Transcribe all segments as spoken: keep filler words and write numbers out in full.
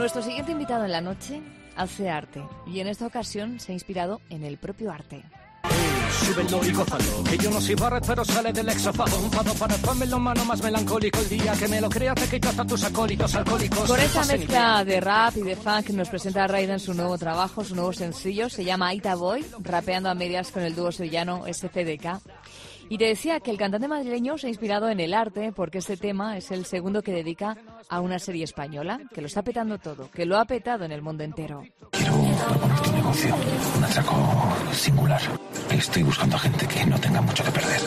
Nuestro siguiente invitado en la noche hace arte y en esta ocasión se ha inspirado en el propio arte. Súbelo y gózalo, que yo no soy Barret, pero sale del exofago. Un fado para el lo mano más melancólico. El día que me lo creas te quitas a tus acólitos alcohólicos. Con esta mezcla de rap y de funk nos presenta Raiden su nuevo trabajo, su nuevo sencillo. Se llama Ita Boy, rapeando a medias con el dúo sevillano S C D K. Y te decía que el cantante madrileño se ha inspirado en el arte porque este tema es el segundo que dedica a una serie española que lo está petando todo, que lo ha petado en el mundo entero. Quiero proponer tu negocio, un atraco singular. Estoy buscando a gente que no tenga mucho que perder.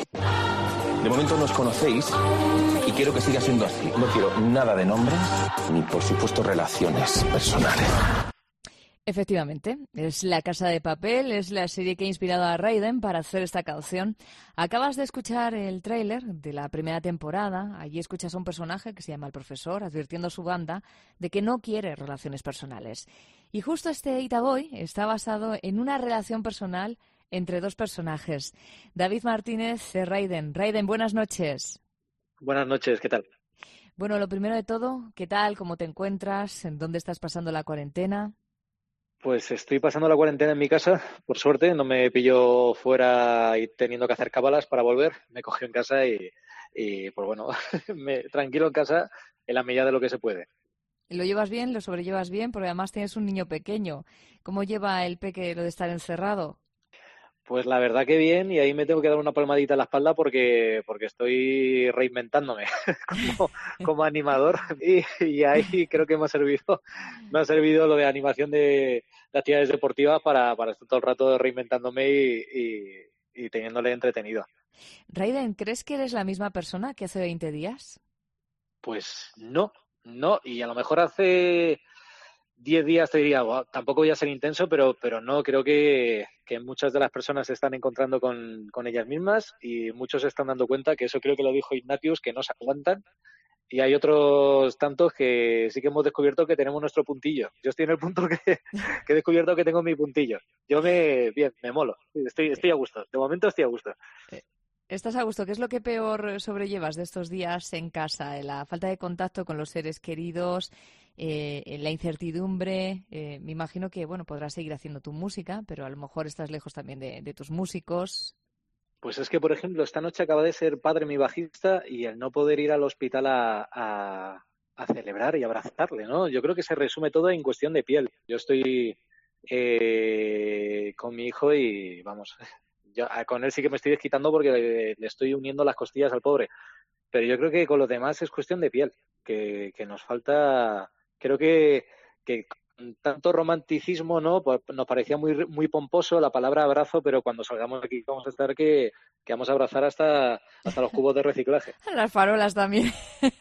De momento nos conocéis y quiero que siga siendo así. No quiero nada de nombres ni, por supuesto, relaciones personales. Efectivamente, es La Casa de Papel, es la serie que ha inspirado a Raiden para hacer esta canción. Acabas de escuchar el tráiler de la primera temporada. Allí escuchas a un personaje que se llama El Profesor, advirtiendo a su banda de que no quiere relaciones personales. Y justo este Ita Boy está basado en una relación personal entre dos personajes. David Martínez de Raiden. Raiden, buenas noches. Buenas noches, ¿qué tal? Bueno, lo primero de todo, ¿qué tal? ¿Cómo te encuentras? ¿En dónde estás pasando la cuarentena? Pues estoy pasando la cuarentena en mi casa, por suerte, no me pillo fuera y teniendo que hacer cábalas para volver, me cogió en casa y, y pues bueno, me, tranquilo en casa en la medida de lo que se puede. ¿Lo llevas bien? ¿Lo sobrellevas bien? Porque además tienes un niño pequeño. ¿Cómo lleva el peque lo de estar encerrado? Pues la verdad que bien, y ahí me tengo que dar una palmadita en la espalda porque, porque estoy reinventándome como, como animador y, y ahí creo que me ha servido, me ha servido lo de animación de, de actividades deportivas para, para estar todo el rato reinventándome y, y, y teniéndole entretenido. Raiden, ¿crees que eres la misma persona que hace veinte días? Pues no, no, y a lo mejor hace diez días te diría, wow, tampoco voy a ser intenso, pero, pero no, creo que, que muchas de las personas se están encontrando con, con ellas mismas y muchos se están dando cuenta, que eso creo que lo dijo Ignatius, que no se aguantan, y hay otros tantos que sí que hemos descubierto que tenemos nuestro puntillo. Yo estoy en el punto que, que he descubierto que tengo mi puntillo. Yo me, bien, me molo, estoy, estoy a gusto, de momento estoy a gusto. ¿Estás a gusto? ¿Qué es lo que peor sobrellevas de estos días en casa? ¿La falta de contacto con los seres queridos? Eh, la incertidumbre? Eh, me imagino que, bueno, podrás seguir haciendo tu música, pero a lo mejor estás lejos también de, de tus músicos. Pues es que, por ejemplo, esta noche acaba de ser padre mi bajista y el no poder ir al hospital a, a, a celebrar y abrazarle, ¿no? Yo creo que se resume todo en cuestión de piel. Yo estoy eh, con mi hijo y, vamos, yo con él sí que me estoy desquitando porque le, le estoy uniendo las costillas al pobre. Pero yo creo que con los demás es cuestión de piel, que, que nos falta, creo que, que tanto romanticismo, ¿no? Pues nos parecía muy muy pomposo la palabra abrazo, pero cuando salgamos de aquí vamos a estar que, que vamos a abrazar hasta, hasta los cubos de reciclaje. Las farolas también.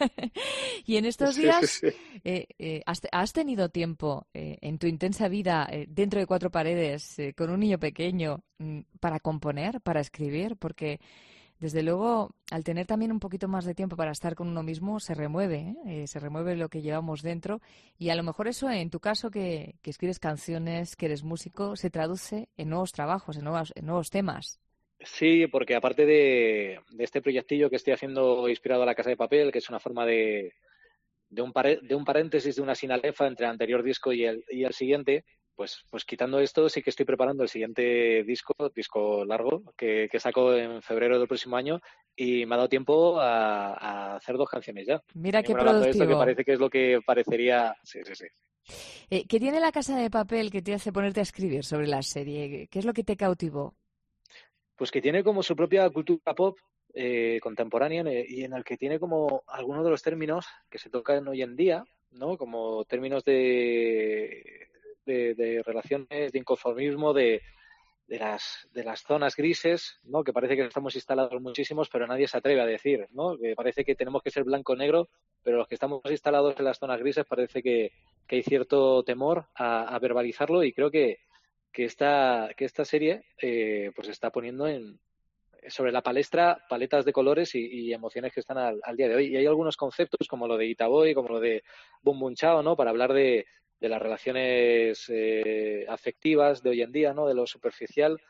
Y en estos Sí, días, sí, sí. eh, eh, ¿has, has tenido tiempo eh, en tu intensa vida eh, dentro de cuatro paredes, eh, con un niño pequeño, mm, para componer, para escribir? Porque desde luego, al tener también un poquito más de tiempo para estar con uno mismo, se remueve, ¿eh? Eh, se remueve lo que llevamos dentro y a lo mejor eso, en tu caso, que, que escribes canciones, que eres músico, se traduce en nuevos trabajos, en, nuevas, en nuevos temas. Sí, porque aparte de, de este proyectillo que estoy haciendo inspirado a La Casa de Papel, que es una forma de, de, un, pare, de un paréntesis, de una sinalefa entre el anterior disco y el, y el siguiente, pues, pues quitando esto, sí que estoy preparando el siguiente disco, disco largo, que, que saco en febrero del próximo año y me ha dado tiempo a, a hacer dos canciones ya. Mira qué Venimos hablando de esto que productivo. parece que es lo que parecería... Sí, sí, sí. Eh, ¿Qué tiene La Casa de Papel que te hace ponerte a escribir sobre la serie? ¿Qué es lo que te cautivó? Pues que tiene como su propia cultura pop eh, contemporánea eh, y en el que tiene como algunos de los términos que se tocan hoy en día, ¿no? Como términos de, de, de relaciones, de inconformismo, de, de las de las zonas grises, ¿no? Que parece que estamos instalados muchísimos, pero nadie se atreve a decir, ¿no? Que parece que tenemos que ser blanco o negro, pero los que estamos instalados en las zonas grises parece que, que hay cierto temor a, a verbalizarlo y creo que que esta que esta serie eh, pues está poniendo en sobre la palestra paletas de colores y, y emociones que están al, al día de hoy. Y hay algunos conceptos como lo de Ita Boy, como lo de Bum Bum Chao, ¿no? Para hablar de, de las relaciones eh, afectivas de hoy en día, ¿no? De lo superficial.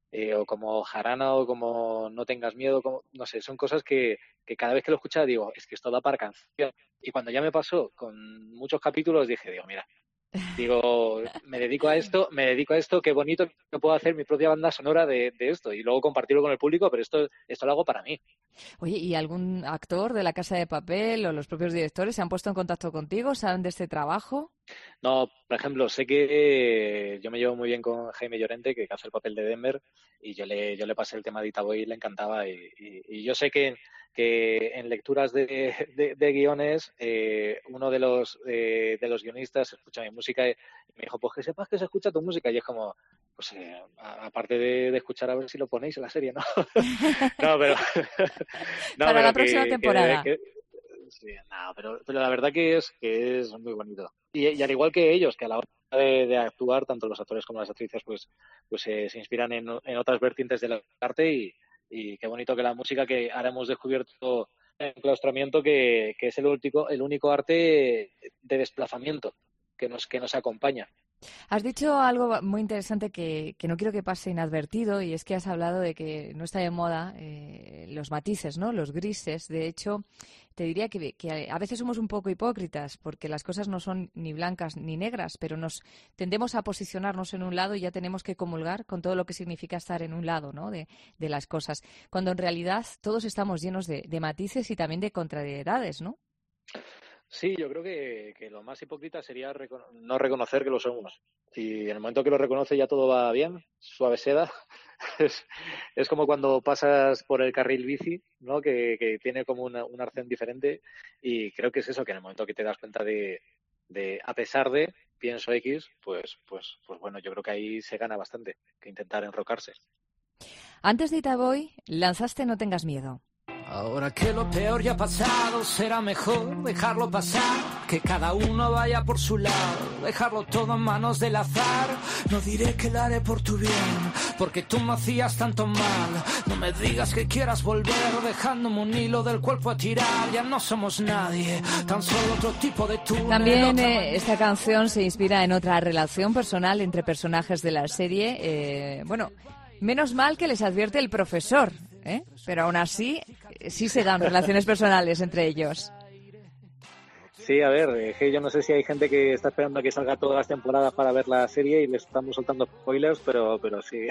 eh, o como Jarana o como No tengas miedo, como, no sé, son cosas que, que cada vez que lo escuchaba digo, es que esto da para canción. Y cuando ya me pasó con muchos capítulos dije, digo, mira, digo, me dedico a esto, me dedico a esto, qué bonito que puedo hacer mi propia banda sonora de, de esto y luego compartirlo con el público, pero esto, esto lo hago para mí. Oye, ¿y algún actor de La Casa de Papel o los propios directores se han puesto en contacto contigo? ¿Saben de este trabajo? No, por ejemplo, sé que eh, yo me llevo muy bien con Jaime Llorente, que hace el papel de Denver, y yo le, yo le pasé el tema de Itaboy y le encantaba. Y, y, y yo sé que, que en lecturas de, de, de guiones, eh, uno de los, eh, de los guionistas escucha mi música y me dijo, pues que sepas que se escucha tu música. Y es como, pues eh, aparte de, de escuchar, a ver si lo ponéis en la serie, ¿no? no, pero... no, Para pero la que, próxima temporada. Que, que, sí, no, pero, pero la verdad que es, que es muy bonito. Y, y al igual que ellos, que a la hora de, de actuar, tanto los actores como las actrices, pues, pues eh, se inspiran en, en otras vertientes del arte y, y qué bonito que la música, que ahora hemos descubierto en Claustramiento, que, que es el único, el único arte de desplazamiento que nos, que nos acompaña. Has dicho algo muy interesante que, que no quiero que pase inadvertido, y es que has hablado de que no está de moda eh, los matices, ¿no? Los grises. De hecho, te diría que, que a veces somos un poco hipócritas porque las cosas no son ni blancas ni negras, pero nos tendemos a posicionarnos en un lado y ya tenemos que comulgar con todo lo que significa estar en un lado, ¿no? de, de las cosas, cuando en realidad todos estamos llenos de, de matices y también de contrariedades, ¿no? Sí, yo creo que, que lo más hipócrita sería recono- no reconocer que lo somos. Y en el momento que lo reconoce ya todo va bien, suave seda. Es, es como cuando pasas por el carril bici, ¿no? Que, que tiene como una, un arcén diferente. Y creo que es eso, que en el momento que te das cuenta de, de a pesar de, pienso X, pues, pues, pues bueno, yo creo que ahí se gana bastante, que intentar enrocarse. Antes de Itaboy, lanzaste No tengas miedo. Ahora que lo peor ya ha pasado, será mejor dejarlo pasar, que cada uno vaya por su lado, dejarlo todo en manos del azar. No diré que lo haré por tu bien, porque tú me hacías tanto mal. No me digas que quieras volver, dejándome un hilo del cuerpo a tirar. Ya no somos nadie, tan solo otro tipo de tú. También eh, esta canción se inspira en otra relación personal entre personajes de la serie. Eh, bueno, menos mal que les advierte el profesor, ¿eh? Pero aún así sí se dan relaciones personales entre ellos. Sí, a ver, es que yo no sé si hay gente que está esperando a que salga todas las temporadas para ver la serie y le estamos soltando spoilers, pero pero sí.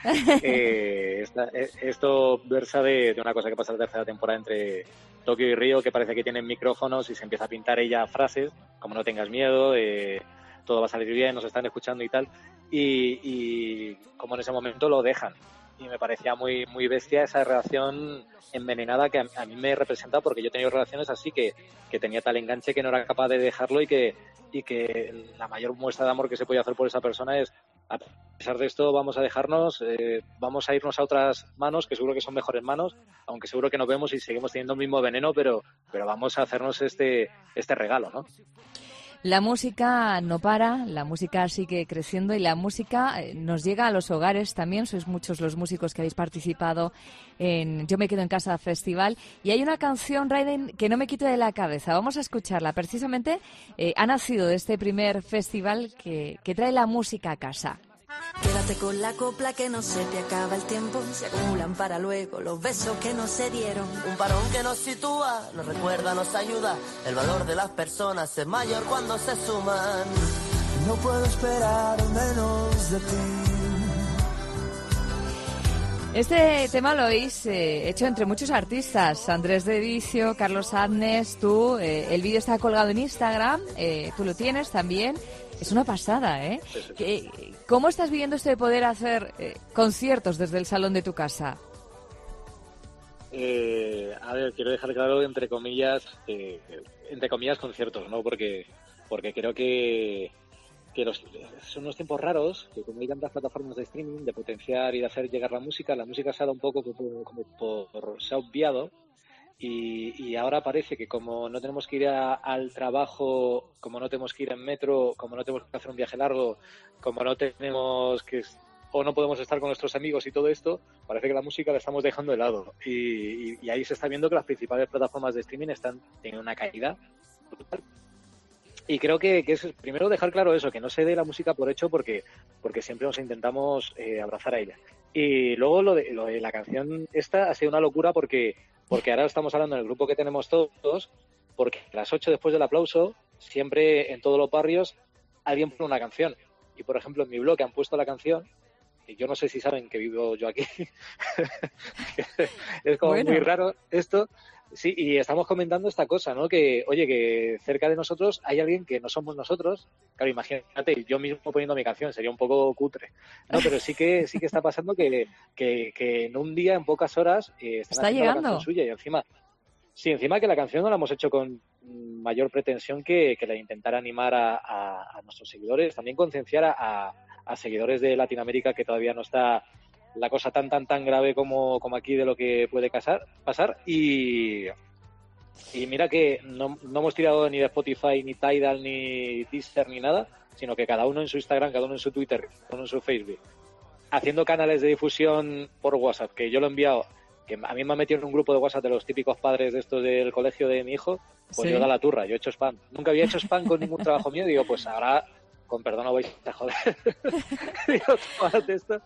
eh, esta, esto versa de, de una cosa que pasa en la tercera temporada entre Tokio y Río, que parece que tienen micrófonos y se empieza a pintar ella frases, como no tengas miedo, eh, todo va a salir bien, nos están escuchando y tal, y, y como en ese momento lo dejan. Y me parecía muy muy bestia esa relación envenenada que a, a mí me representa, porque yo he tenido relaciones así que, que tenía tal enganche que no era capaz de dejarlo y que, y que la mayor muestra de amor que se puede hacer por esa persona es, a pesar de esto, vamos a dejarnos, eh, vamos a irnos a otras manos que seguro que son mejores manos, aunque seguro que nos vemos y seguimos teniendo el mismo veneno, pero, pero vamos a hacernos este, este regalo, ¿no? La música no para, la música sigue creciendo y la música nos llega a los hogares también. Sois muchos los músicos que habéis participado en Yo me quedo en casa festival. Y hay una canción, Raiden, que no me quito de la cabeza. Vamos a escucharla. Precisamente eh, ha nacido de este primer festival que, que trae la música a casa. Quédate con la copla que no se te acaba el tiempo. Se acumulan para luego los besos que no se dieron. Un parón que nos sitúa, nos recuerda, nos ayuda. El valor de las personas es mayor cuando se suman. No puedo esperar menos de ti. Este tema lo habéis eh, hecho entre muchos artistas. Andrés de Vicio, Carlos Adnes, tú. Eh, el vídeo está colgado en Instagram. Eh, tú lo tienes también. Es una pasada, ¿eh? Sí, sí, sí. ¿Cómo estás viviendo esto de poder hacer eh, conciertos desde el salón de tu casa? Eh, a ver, quiero dejar claro, entre comillas, eh, entre comillas, conciertos, ¿no? Porque, porque creo que, que los, son unos tiempos raros, que como hay tantas plataformas de streaming, de potenciar y de hacer llegar la música, la música se ha dado un poco como, como por, se ha obviado. Y, y ahora parece que como no tenemos que ir a, al trabajo, como no tenemos que ir en metro, como no tenemos que hacer un viaje largo, como no tenemos que o no podemos estar con nuestros amigos y todo esto, parece que la música la estamos dejando de lado. Y, y, y ahí se está viendo que las principales plataformas de streaming están teniendo una caída brutal. Y creo que, que es primero dejar claro eso, que no se dé la música por hecho porque, porque siempre nos intentamos eh, abrazar a ella. Y luego lo de, lo de la canción esta ha sido una locura porque, porque ahora estamos hablando en el grupo que tenemos todos, porque a las ocho después del aplauso, siempre en todos los barrios alguien pone una canción. Y por ejemplo en mi blog han puesto la canción, y yo no sé si saben que vivo yo aquí, es como bueno. Muy raro esto. Sí, y estamos comentando esta cosa, ¿no? Que, oye, que cerca de nosotros hay alguien que no somos nosotros. Claro, imagínate, yo mismo poniendo mi canción, sería un poco cutre. No, pero sí que sí que está pasando que, que, que en un día, en pocas horas, eh, están está haciendo llegando la canción suya. Y encima, sí, encima que la canción no la hemos hecho con mayor pretensión que, que la de intentar animar a, a, a nuestros seguidores, también concienciar a, a, a seguidores de Latinoamérica que todavía no está la cosa tan tan tan grave como, como aquí de lo que puede casar, pasar y, y mira que no, no hemos tirado ni de Spotify, ni Tidal, ni Deezer, ni nada, sino que cada uno en su Instagram, cada uno en su Twitter, cada uno en su Facebook, haciendo canales de difusión por WhatsApp, que yo lo he enviado, que a mí me han metido en un grupo de WhatsApp de los típicos padres de estos del colegio de mi hijo, pues ¿sí? Yo da la turra, yo he hecho spam. Nunca había hecho spam con ningún trabajo mío, digo, pues ahora... con perdón no vais a joder. Digo, tómate esto.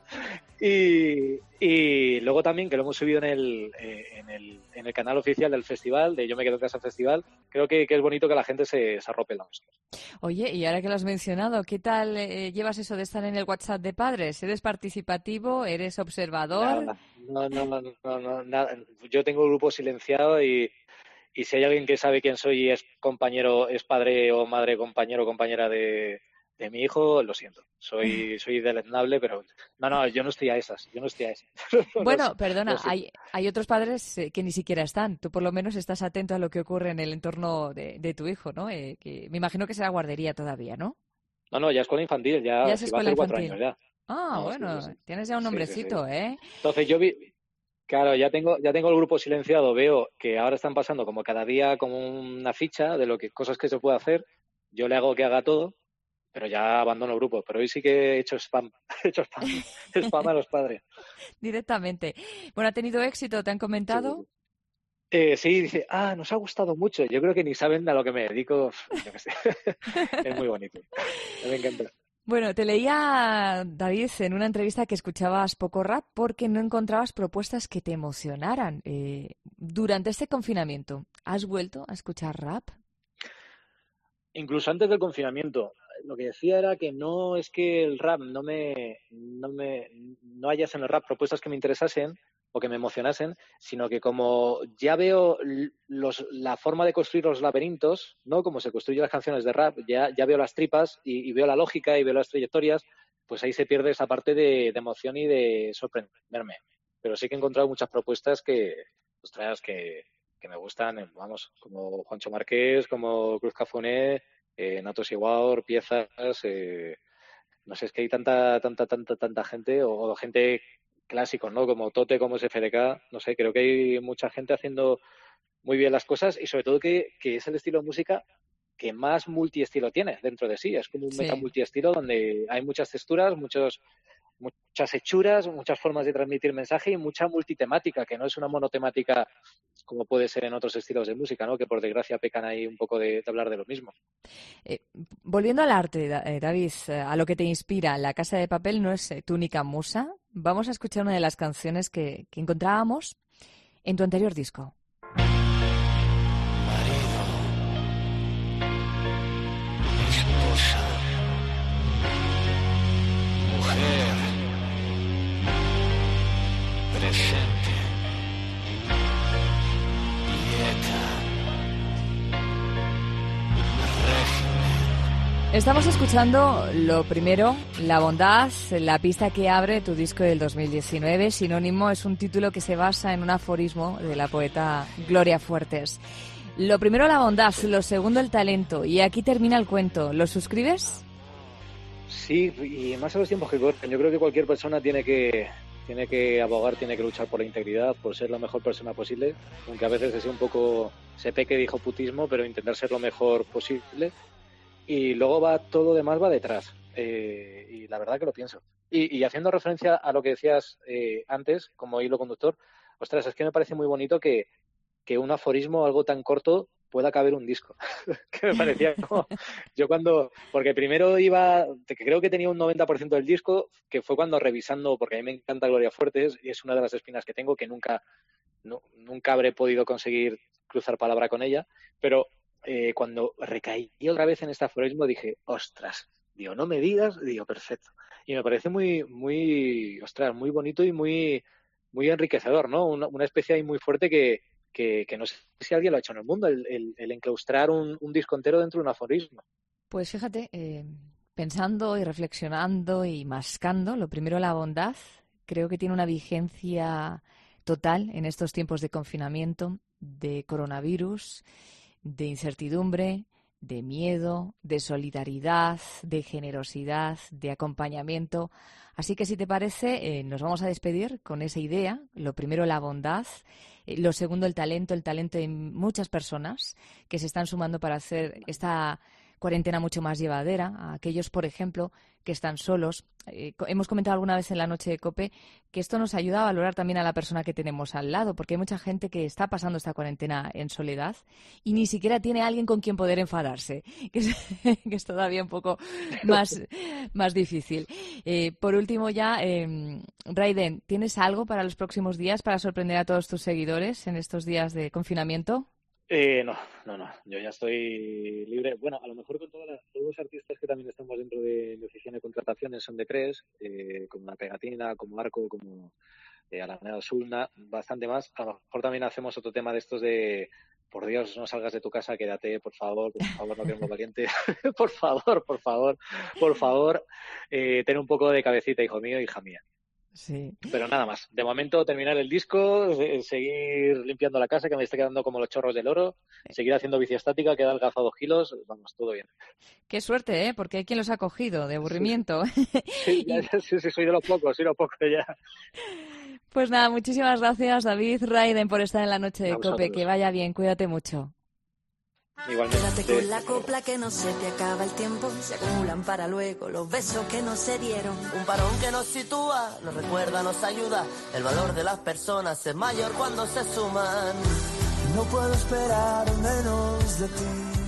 Y, y luego también, que lo hemos subido en el, eh, en el en el canal oficial del festival, de Yo me quedo en casa festival, creo que, que es bonito que la gente se, se arrope la hostia. Oye, y ahora que lo has mencionado, ¿qué tal eh, llevas eso de estar en el WhatsApp de padres? ¿Eres participativo? ¿Eres observador? Nada, no, no, no, no, no, nada. Yo tengo el grupo silenciado y y si hay alguien que sabe quién soy y es compañero, es padre o madre, compañero o compañera de de mi hijo, lo siento, soy soy deleznable, pero no, no, yo no estoy a esas, yo no estoy a esas. Bueno, no, perdona, no hay hay otros padres que ni siquiera están. Tú por lo menos estás atento a lo que ocurre en el entorno de, de tu hijo, ¿no? Eh, que me imagino que será guardería todavía, ¿no? No, no, ya escuela infantil, ya, ya es si escuela va a hacer infantil. cuatro años ya. Ah, no, bueno, sí, sí, sí. Tienes ya un nombrecito, sí, sí, sí. ¿eh? Entonces yo vi, claro, ya tengo ya tengo el grupo silenciado, veo que ahora están pasando como cada día como una ficha de lo que cosas que se puede hacer. Yo le hago que haga todo. Pero ya abandono el grupo. Pero hoy sí que he hecho spam. He hecho spam, spam a los padres. Directamente. Bueno, ¿ha tenido éxito? ¿Te han comentado? Sí, eh, sí, dice, ah, nos ha gustado mucho. Yo creo que ni saben a lo que me dedico. Yo qué sé. Es muy bonito. Me encanta. Bueno, te leía, David, en una entrevista que escuchabas poco rap porque no encontrabas propuestas que te emocionaran. Eh, durante este confinamiento, ¿has vuelto a escuchar rap? Incluso antes del confinamiento. Lo que decía era que no es que el rap no me, no me, no hayas en el rap propuestas que me interesasen o que me emocionasen, sino que como ya veo los, la forma de construir los laberintos, ¿no? Como se construyen las canciones de rap, ya, ya veo las tripas y, y veo la lógica y veo las trayectorias, pues ahí se pierde esa parte de, de emoción y de sorprenderme. Pero sí que he encontrado muchas propuestas que, ostras, que, que me gustan, vamos, como Juancho Márquez, como Cruz Cafuné, Eh, Nato Siguaur, piezas, eh, no sé, es que hay tanta, tanta, tanta, tanta gente, o, o gente clásicos, ¿no? Como Tote, como S F D K, no sé, creo que hay mucha gente haciendo muy bien las cosas y sobre todo que, que es el estilo de música que más multiestilo tiene dentro de sí, es como un Sí. meta multiestilo donde hay muchas texturas, muchos muchas hechuras, muchas formas de transmitir mensaje y mucha multitemática, que no es una monotemática como puede ser en otros estilos de música, ¿no? Que por desgracia pecan ahí un poco de, de hablar de lo mismo. Eh, volviendo al arte, eh, David, eh, a lo que te inspira, La Casa de Papel no es eh, tu única musa. Vamos a escuchar una de las canciones que, que encontrábamos en tu anterior disco. Marido, esposa, mujer, presente, dieta, régimen. Estamos escuchando lo primero, La Bondad, la pista que abre tu disco del dos mil diecinueve. Sinónimo es un título que se basa en un aforismo de la poeta Gloria Fuertes. Lo primero, la bondad, lo segundo, el talento. Y aquí termina el cuento. ¿Lo suscribes? Sí, y más a los tiempos que corren. Yo creo que cualquier persona tiene que tiene que abogar, tiene que luchar por la integridad, por ser la mejor persona posible, aunque a veces sea un poco, se peque de hijoputismo, pero intentar ser lo mejor posible. Y luego va todo demás va detrás. Eh, y la verdad que lo pienso. Y, y haciendo referencia a lo que decías eh, antes, como hilo conductor, ostras, es que me parece muy bonito que, que un aforismo, algo tan corto, pueda caber un disco. Que me parecía como... Yo cuando... Porque primero iba... Creo que tenía un noventa por ciento del disco, que fue cuando revisando, porque a mí me encanta Gloria Fuertes, y es una de las espinas que tengo, que nunca, no, nunca habré podido conseguir cruzar palabra con ella, pero eh, cuando recaí otra vez en este aforismo dije, ostras, digo, no me digas, digo, perfecto. Y me parece muy, muy, ostras, muy bonito y muy, muy enriquecedor, ¿no? Una, una especie ahí muy fuerte que, que, que no sé si alguien lo ha hecho en el mundo, el, el, el enclaustrar un, un disco entero dentro de un aforismo. Pues fíjate, eh, pensando y reflexionando y mascando, lo primero la bondad, creo que tiene una vigencia total en estos tiempos de confinamiento, de coronavirus, de incertidumbre, de miedo, de solidaridad, de generosidad, de acompañamiento. Así que si te parece, eh, nos vamos a despedir con esa idea. Lo primero, la bondad. Eh, lo segundo, el talento, el talento de muchas personas que se están sumando para hacer esta cuarentena mucho más llevadera, a aquellos, por ejemplo, que están solos. Eh, hemos comentado alguna vez en la noche de COPE que esto nos ayuda a valorar también a la persona que tenemos al lado, porque hay mucha gente que está pasando esta cuarentena en soledad y ni siquiera tiene a alguien con quien poder enfadarse, que es, que es todavía un poco más, más difícil. Eh, por último ya, eh, Raiden, ¿tienes algo para los próximos días para sorprender a todos tus seguidores en estos días de confinamiento? Eh, no, no, no. Yo ya estoy libre. Bueno, a lo mejor con todas las, todos los artistas que también estamos dentro de mi oficina de contrataciones son de tres, eh, como La Pegatina, como Arco, como eh, Alameda Sulna, bastante más. A lo mejor también hacemos otro tema de estos de, por Dios, no salgas de tu casa, quédate, por favor, por favor, no queremos valiente. Por favor, por favor, por favor, eh, ten un poco de cabecita, hijo mío, hija mía. Sí. Pero nada más. De momento, terminar el disco, seguir limpiando la casa, que me está quedando como los chorros del oro, seguir haciendo bici estática, queda algazado dos kilos, vamos, todo bien. Qué suerte, ¿eh? Porque hay quien los ha cogido de aburrimiento. Sí, sí, ya, sí, sí, soy de los pocos, soy de los pocos ya. Pues nada, muchísimas gracias, David Raiden, por estar en la noche de COPE. Que vaya bien, cuídate mucho. Igualmente. Quédate con la copla que no se te acaba el tiempo. Se acumulan para luego los besos que no se dieron. Un parón que nos sitúa, nos recuerda, nos ayuda. El valor de las personas es mayor cuando se suman. No puedo esperar menos de ti.